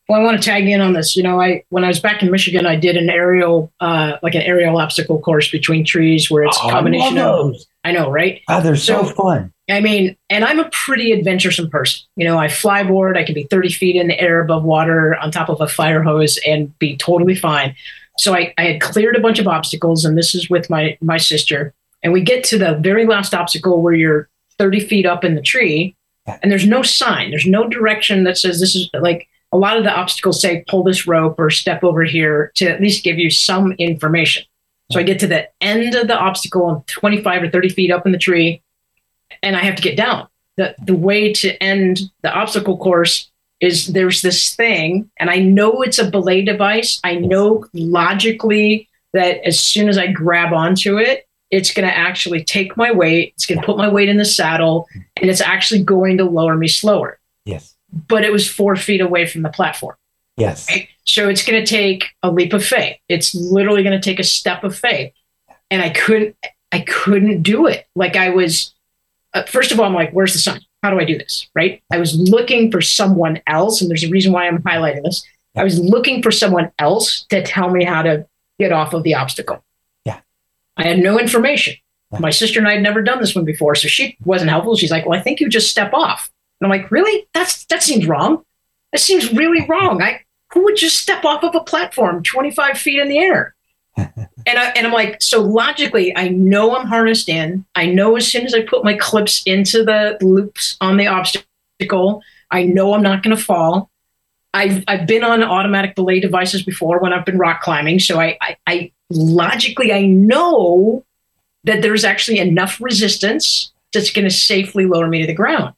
Well, I want to tag in on this. You know, I when I was back in Michigan, I did an aerial, uh, like an aerial obstacle course between trees where it's Oh, a combination I love of. those. I know, right? Oh, they're so, So- fun. I mean, and I'm a pretty adventuresome person. You know, I flyboard. I can be thirty feet in the air above water on top of a fire hose and be totally fine. So I, I had cleared a bunch of obstacles, and this is with my my sister. And we get to the very last obstacle where you're thirty feet up in the tree, and there's no sign. There's no direction that says this is like a lot of the obstacles say pull this rope or step over here to at least give you some information. So I get to the end of the obstacle. I'm twenty-five or thirty feet up in the tree, and I have to get down. The, the way to end the obstacle course is there's this thing, and I know it's a belay device. I know logically that as soon as I grab onto it, it's going to actually take my weight. It's going to put my weight in the saddle, and it's actually going to lower me slower. Yes. But it was four feet away from the platform. Yes. Right? So it's going to take a leap of faith. It's literally going to take a step of faith. And I couldn't, I couldn't do it. Like I was, uh, first of all, I'm like, where's the sign? How do I do this? Right. I was looking for someone else. And there's a reason why I'm highlighting this. I was looking for someone else to tell me how to get off of the obstacle. Yeah. I had no information. Yeah. My sister and I had never done this one before. So she wasn't helpful. She's like, well, I think you just step off. And I'm like, really? That's, that seems wrong. That seems really wrong. I, who would just step off of a platform twenty-five feet in the air? and, I, and I'm like, so logically, I know I'm harnessed in. I know as soon as I put my clips into the loops on the obstacle, I know I'm not going to fall. I've, I've been on automatic belay devices before when I've been rock climbing. So I, I, I logically, I know that there's actually enough resistance that's going to safely lower me to the ground.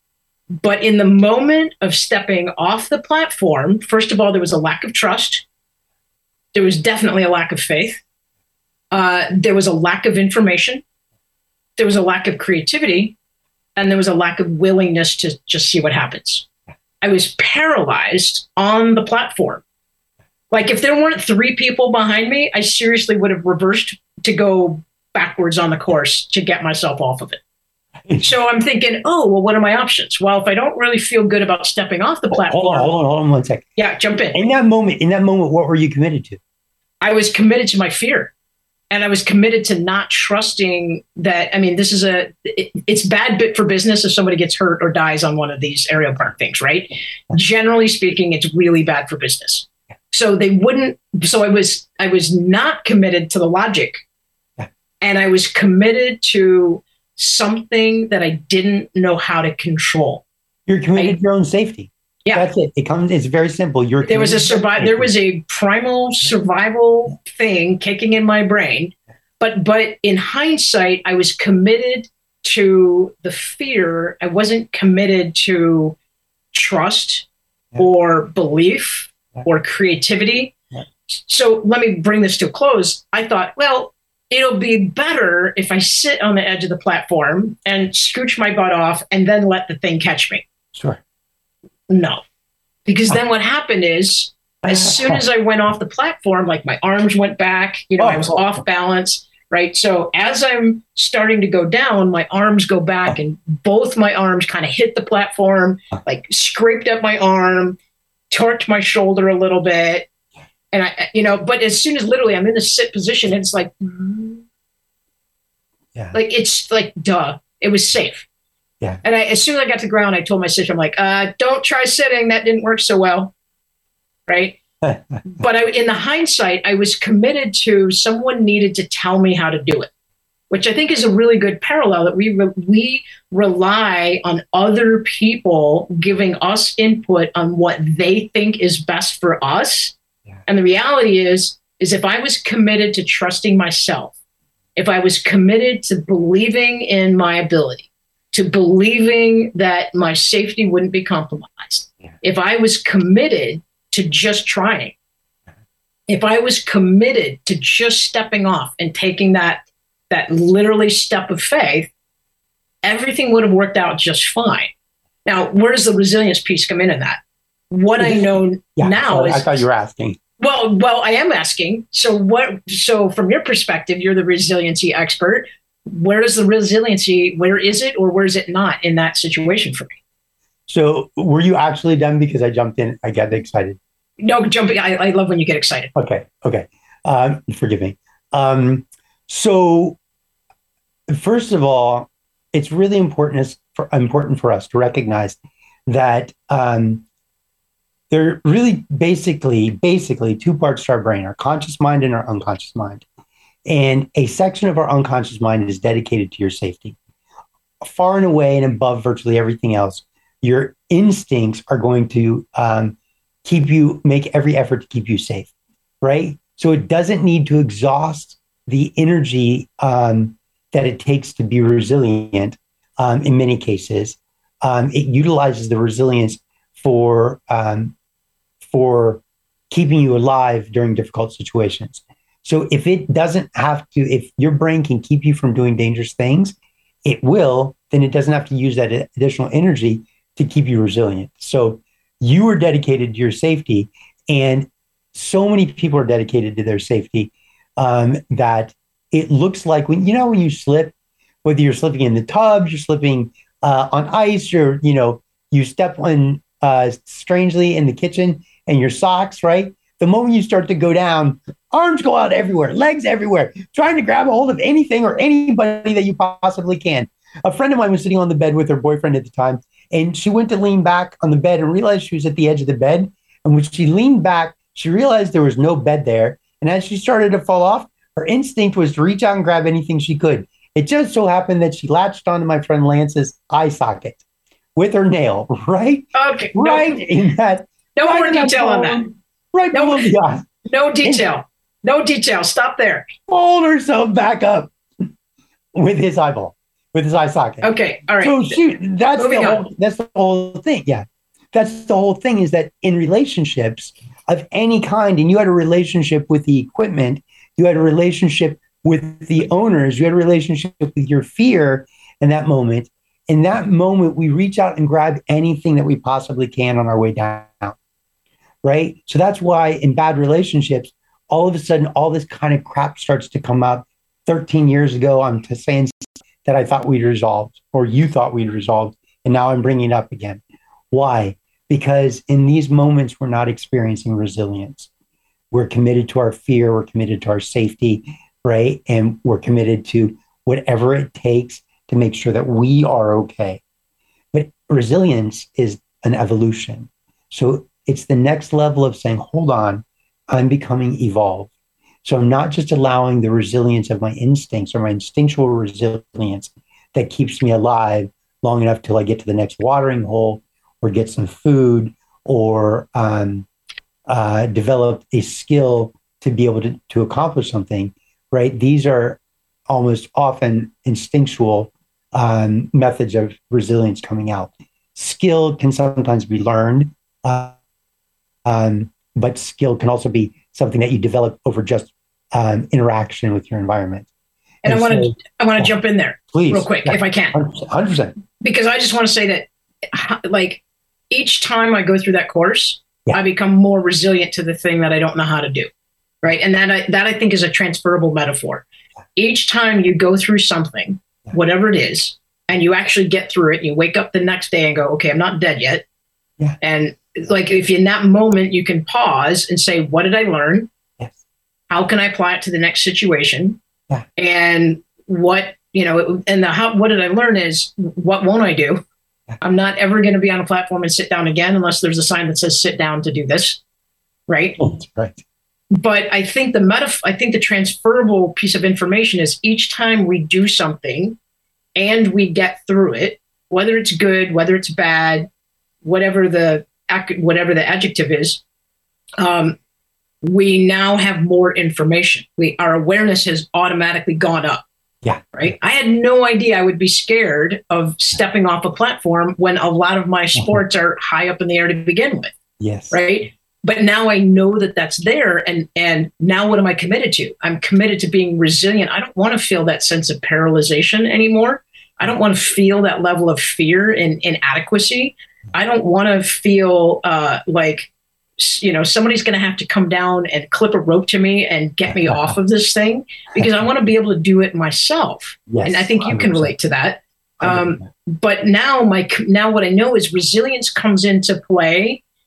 But in the moment of stepping off the platform, first of all, there was a lack of trust. There was definitely a lack of faith. Uh, there was a lack of information. There was a lack of creativity. And there was a lack of willingness to just see what happens. I was paralyzed on the platform. Like if there weren't three people behind me, I seriously would have reversed to go backwards on the course to get myself off of it. So I'm thinking, oh, well, what are my options? Well, if I don't really feel good about stepping off the platform. Hold on, hold on, hold on one second. Yeah, jump in. In that moment, in that moment, what were you committed to? I was committed to my fear. And I was committed to not trusting that. I mean, this is a, it, it's bad bit for business if somebody gets hurt or dies on one of these aerial park things, right? Generally speaking, it's really bad for business. So they wouldn't, so I was, I was not committed to the logic. And I was committed to something that I didn't know how to control. You're committed I, to your own safety. Yeah. That's it. It comes, it's very simple. You're there was a survive there was a primal survival thing kicking in my brain. But but in hindsight, I was committed to the fear. I wasn't committed to trust yeah. or belief yeah. or creativity. Yeah. So let me bring this to a close. I thought, well, it'll be better if I sit on the edge of the platform and scooch my butt off and then let the thing catch me. Sure. No, because then what happened is as soon as I went off the platform, like my arms went back, you know, oh, I was oh, off balance, right? So as I'm starting to go down, my arms go back and both my arms kind of hit the platform, like scraped up my arm, torqued my shoulder a little bit. And I, you know, but as soon as literally I'm in the sit position, it's like, yeah. like, it's like, duh, it was safe. Yeah. And I, as soon as I got to the ground, I told my sister, I'm like, uh, don't try sitting. That didn't work so well. Right. But I, in the hindsight, I was committed to someone needed to tell me how to do it, which I think is a really good parallel that we, re- we rely on other people giving us input on what they think is best for us. Yeah. And the reality is, is if I was committed to trusting myself, if I was committed to believing in my ability, to believing that my safety wouldn't be compromised, yeah. if I was committed to just trying, if I was committed to just stepping off and taking that, that literally step of faith, everything would have worked out just fine. Now, where does the resilience piece come in in that? What I know yeah, now sorry, is... I thought you were asking. Well, well, I am asking. So what, so from your perspective, you're the resiliency expert. Where is the resiliency? Where is it or where is it not in that situation for me? So were you actually done? Because I jumped in, I got excited. No, jumping. I, I love when you get excited. Okay. Okay. Um, forgive me. Um, so first of all, it's really important, for, important for us to recognize that um, there are really basically, basically two parts to our brain, our conscious mind and our unconscious mind. And a section of our unconscious mind is dedicated to your safety. Far and away and above virtually everything else, your instincts are going to um, keep you, make every effort to keep you safe, right? So it doesn't need to exhaust the energy um, that it takes to be resilient um, in many cases. Um, it utilizes the resilience for, um, for keeping you alive during difficult situations. So if it doesn't have to, if your brain can keep you from doing dangerous things, it will, then it doesn't have to use that additional energy to keep you resilient. So you are dedicated to your safety, and so many people are dedicated to their safety um, that it looks like when, you know, when you slip, whether you're slipping in the tubs, you're slipping uh, on ice, or, you know, you step on uh, strangely in the kitchen and your socks, right? The moment you start to go down, arms go out everywhere, legs everywhere, trying to grab a hold of anything or anybody that you possibly can. A friend of mine was sitting on the bed with her boyfriend at the time, and she went to lean back on the bed and realized she was at the edge of the bed. And when she leaned back, she realized there was no bed there. And as she started to fall off, her instinct was to reach out and grab anything she could. It just so happened that she latched onto my friend Lance's eye socket with her nail, right? Okay. Right no, in that. No right more detail on that. Right no, below the eye. No detail. No detail. Stop there. Fold herself back up with his eyeball, with his eye socket. Okay. All right. So shoot, that's Moving the on. whole, that's the whole thing. Yeah. That's the whole thing, is that in relationships of any kind, and you had a relationship with the equipment, you had a relationship with the owners, you had a relationship with your fear in that moment. In that moment, we reach out and grab anything that we possibly can on our way down. Right? So that's why in bad relationships, all of a sudden, all this kind of crap starts to come up. thirteen years ago, I'm t- saying that I thought we'd resolved, or you thought we'd resolved, and now I'm bringing it up again. Why? Because in these moments, we're not experiencing resilience. We're committed to our fear, we're committed to our safety, right? And we're committed to whatever it takes to make sure that we are okay. But resilience is an evolution. So it's the next level of saying, hold on, I'm becoming evolved. So I'm not just allowing the resilience of my instincts or my instinctual resilience that keeps me alive long enough till I get to the next watering hole or get some food or um, uh, develop a skill to be able to, to accomplish something, right? These are almost often instinctual um, methods of resilience coming out. Skill can sometimes be learned. Uh, Um, but skill can also be something that you develop over just um, interaction with your environment. And, and I want to so, I want to jump in there please, real quick, yeah, if I can. one hundred percent. Because I just want to say that, like, each time I go through that course, yeah. I become more resilient to the thing that I don't know how to do, right? And that I, that I think is a transferable metaphor. Each time you go through something, yeah. whatever it is, and you actually get through it, you wake up the next day and go, okay, I'm not dead yet. Yeah. And like, if in that moment you can pause and say, what did I learn? Yes. How can I apply it to the next situation? Yeah. And what, you know, and the how, what did I learn is, what won't I do? Yeah. I'm not ever going to be on a platform and sit down again unless there's a sign that says sit down to do this. Right. That's right. But I think the meta, I think the transferable piece of information is each time we do something and we get through it, whether it's good, whether it's bad, whatever the whatever the adjective is, um, we now have more information. We our awareness has automatically gone up. Yeah. Right. I had no idea I would be scared of stepping off a platform when a lot of my sports are high up in the air to begin with. Yes. Right. But now I know that that's there. And, and now what am I committed to? I'm committed to being resilient. I don't want to feel that sense of paralyzation anymore. I don't want to feel that level of fear and inadequacy. I don't want to feel uh, like, you know, somebody's going to have to come down and clip a rope to me and get me off of this thing, because I want to be able to do it myself. Yes, and I think you one hundred percent. can relate to that. Um, but now my now what I know is resilience comes into play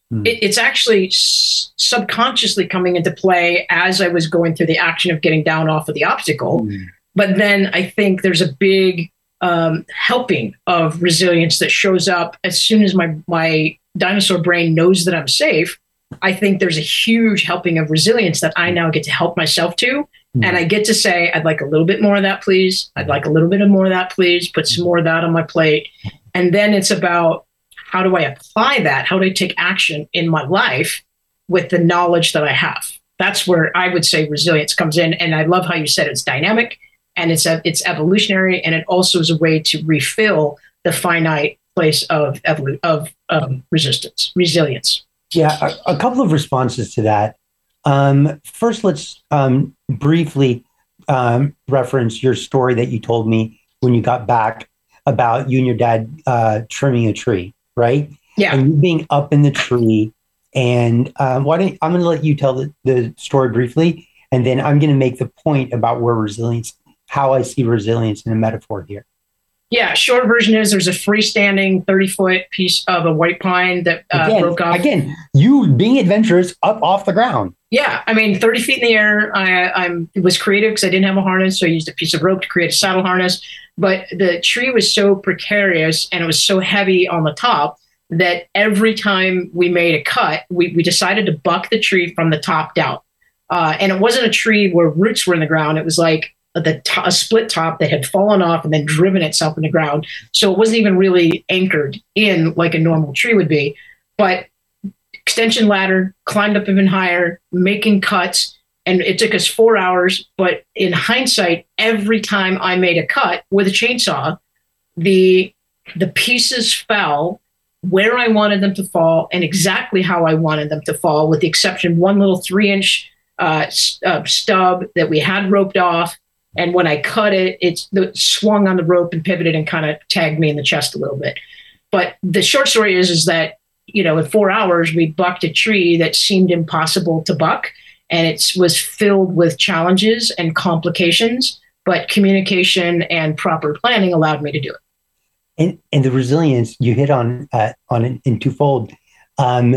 mm. it, it's actually s- subconsciously coming into play as I was going through the action of getting down off of the obstacle. Mm. But then I think there's a big um, helping of resilience that shows up as soon as my my dinosaur brain knows that I'm safe. I think there's a huge helping of resilience that I now get to help myself to. Mm. And I get to say, I'd like a little bit more of that, please. I'd like a little bit of more of that, please. Put some more of that on my plate. And then it's about, how do I apply that? How do I take action in my life with the knowledge that I have? That's where I would say resilience comes in. And I love how you said it's dynamic and it's a, it's evolutionary. And it also is a way to refill the finite place of evolu- of um, resistance, resilience. Yeah, a, a couple of responses to that. Um, first, let's um, briefly um, reference your story that you told me when you got back about you and your dad uh, trimming a tree, right? Yeah. And you being up in the tree. And um, why don't I'm going to let you tell the, the story briefly, and then I'm going to make the point about where resilience, how I see resilience in a metaphor here. Yeah, short version is there's a freestanding thirty foot piece of a white pine that uh, again, broke off. Again, you being adventurous up off the ground. Yeah, I mean, thirty feet in the air. I I'm, it was creative because I didn't have a harness, so I used a piece of rope to create a saddle harness. But the tree was so precarious and it was so heavy on the top that every time we made a cut, we, we decided to buck the tree from the top down. Uh, and it wasn't a tree where roots were in the ground. It was like the to- a split top that had fallen off and then driven itself in the ground. So it wasn't even really anchored in like a normal tree would be. But extension ladder, climbed up even higher, making cuts. And it took us four hours. But in hindsight, every time I made a cut with a chainsaw, the the pieces fell where I wanted them to fall and exactly how I wanted them to fall, with the exception of one little three inch uh, uh, stub that we had roped off. And when I cut it, it's it swung on the rope and pivoted and kind of tagged me in the chest a little bit. But the short story is, is that, you know, in four hours, we bucked a tree that seemed impossible to buck. And it was filled with challenges and complications, but communication and proper planning allowed me to do it. And, and the resilience you hit on uh, on in, in twofold, um,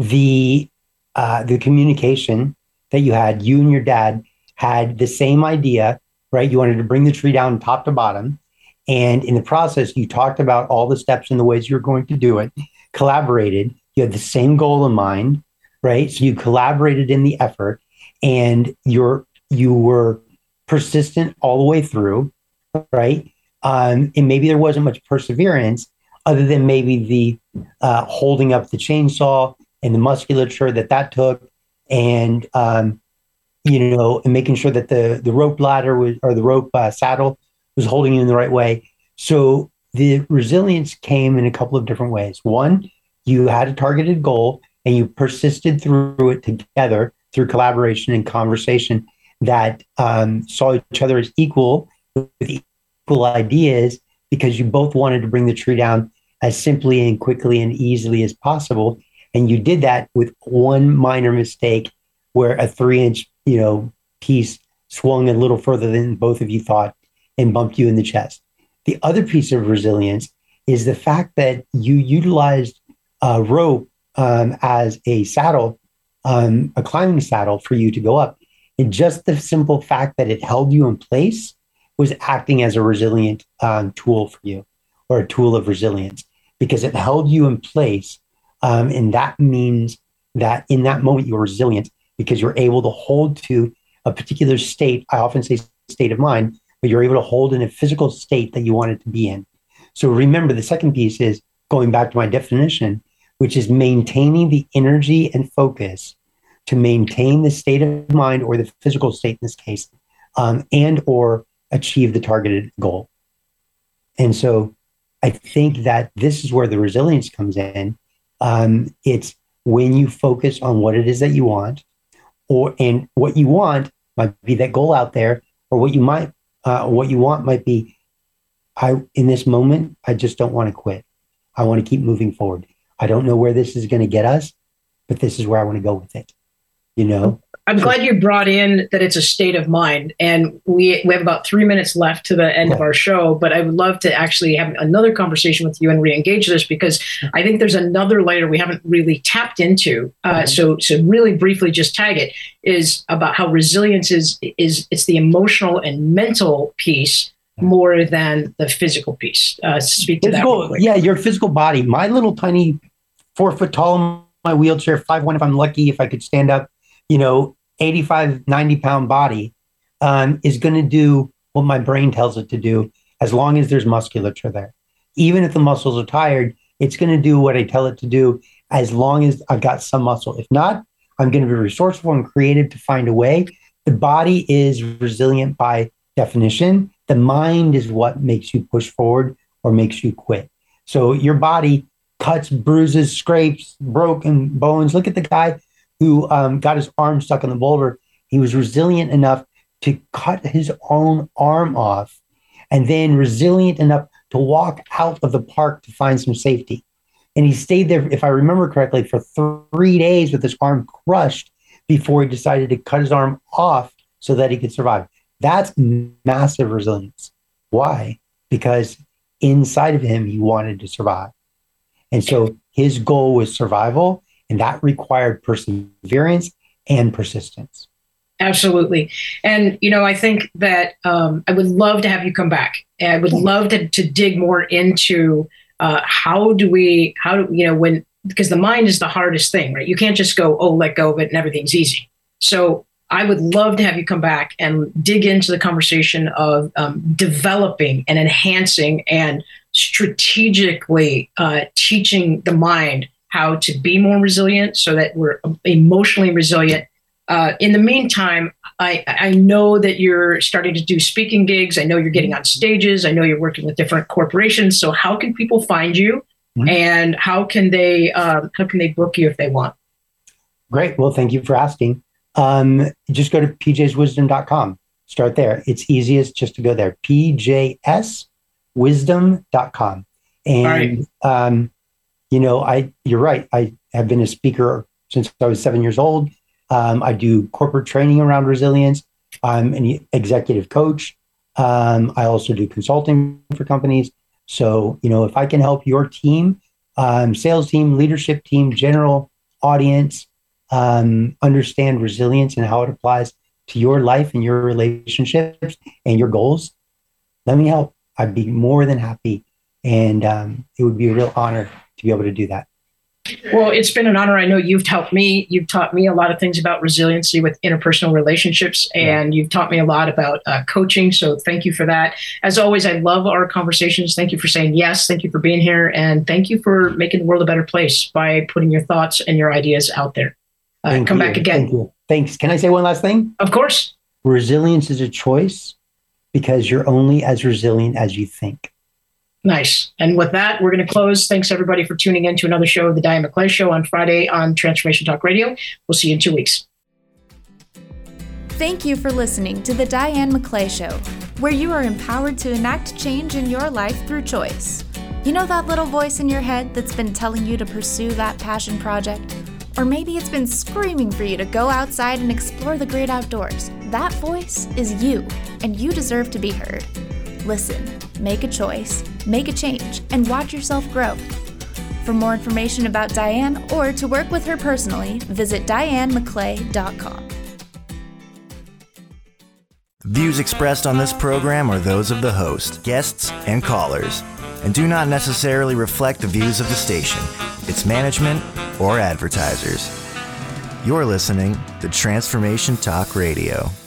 the uh, the communication that you had, you and your dad had the same idea, right? You wanted to bring the tree down top to bottom, and in the process, you talked about all the steps and the ways you were going to do it. Collaborated. You had the same goal in mind, right? So you collaborated in the effort, and you're you were persistent all the way through, right? Um, and maybe there wasn't much perseverance other than maybe the uh, holding up the chainsaw and the musculature that that took, and um, you know, and making sure that the the rope ladder was, or the rope uh, saddle was holding you in the right way. So the resilience came in a couple of different ways. One, you had a targeted goal and you persisted through it together through collaboration and conversation that um, saw each other as equal with equal ideas, because you both wanted to bring the tree down as simply and quickly and easily as possible. And you did that with one minor mistake where a three inch, you know, piece swung a little further than both of you thought and bumped you in the chest. The other piece of resilience is the fact that you utilized a rope um, as a saddle, um, a climbing saddle for you to go up. And just the simple fact that it held you in place was acting as a resilient um, tool for you, or a tool of resilience, because it held you in place. Um, and that means that in that moment you were resilient because you're able to hold to a particular state. I often say state of mind, but you're able to hold in a physical state that you wanted to be in. So remember, the second piece is going back to my definition, which is maintaining the energy and focus to maintain the state of mind, or the physical state in this case, um, and or achieve the targeted goal. And so I think that this is where the resilience comes in. Um, it's when you focus on what it is that you want, or and what you want might be that goal out there, or what you might uh, what you want might be, I in this moment, I just don't want to quit. I want to keep moving forward. I don't know where this is going to get us, but this is where I want to go with it. You know, I'm sure. glad you brought in that it's a state of mind. And we, we have about three minutes left to the end yeah. of our show, but I would love to actually have another conversation with you and re-engage this, because I think there's another layer we haven't really tapped into. Uh, mm-hmm. So so really briefly just tag it, is about how resilience is, is it's the emotional and mental piece more than the physical piece. Uh, speak to physical, that. Yeah, your physical body. My little tiny four foot tall in my wheelchair, five one if I'm lucky, if I could stand up, you know, eighty-five, ninety pound body um, is going to do what my brain tells it to do, as long as there's musculature there. Even if the muscles are tired, it's going to do what I tell it to do, as long as I've got some muscle. If not, I'm going to be resourceful and creative to find a way. The body is resilient by definition. The mind is what makes you push forward or makes you quit. So your body cuts, bruises, scrapes, broken bones. Look at the guy who um, got his arm stuck in the boulder. He was resilient enough to cut his own arm off, and then resilient enough to walk out of the park to find some safety. And he stayed there, if I remember correctly, for three days with his arm crushed before he decided to cut his arm off so that he could survive. That's massive resilience. Why? Because inside of him, he wanted to survive. And so his goal was survival, and that required perseverance and persistence. Absolutely. And, you know, I think that um, I would love to have you come back. And I would love to, to dig more into uh, how do we, how do, you know, when, because the mind is the hardest thing, right? You can't just go, oh, let go of it and everything's easy. So I would love to have you come back and dig into the conversation of um, developing and enhancing and strategically uh, teaching the mind how to be more resilient so that we're emotionally resilient. Uh, in the meantime, I, I know that you're starting to do speaking gigs. I know you're getting on stages. I know you're working with different corporations. So how can people find you, mm-hmm. and how can they uh, how can they book you if they want? Great. Well, thank you for asking. Um, just go to p j's wisdom dot com. Start there. It's easiest just to go there. p j s wisdom dot com. And, right. um, you know, I, you're right. I have been a speaker since I was seven years old. Um, I do corporate training around resilience. I'm an executive coach. Um, I also do consulting for companies. So, you know, if I can help your team, um, sales team, leadership team, general audience, um, understand resilience and how it applies to your life and your relationships and your goals, let me help. I'd be more than happy. And um, it would be a real honor to be able to do that. Well, it's been an honor. I know you've helped me. You've taught me a lot of things about resiliency with interpersonal relationships, and yeah. you've taught me a lot about uh, coaching. So thank you for that. As always, I love our conversations. Thank you for saying yes. Thank you for being here. And thank you for making the world a better place by putting your thoughts and your ideas out there. Uh, come you. back again. Thank you. Thanks. Can I say one last thing? Of course. Resilience is a choice because you're only as resilient as you think. Nice. And with that, we're going to close. Thanks, everybody, for tuning in to another show of the Diane McClay Show on Friday on Transformation Talk Radio. We'll see you in two weeks. Thank you for listening to the Diane McClay Show, where you are empowered to enact change in your life through choice. You know that little voice in your head that's been telling you to pursue that passion project? Or maybe it's been screaming for you to go outside and explore the great outdoors. That voice is you, and you deserve to be heard. Listen, make a choice, make a change, and watch yourself grow. For more information about Diane or to work with her personally, visit diane mcclay dot com. The views expressed on this program are those of the host, guests, and callers, and do not necessarily reflect the views of the station, its management, or advertisers. You're listening to Transformation Talk Radio.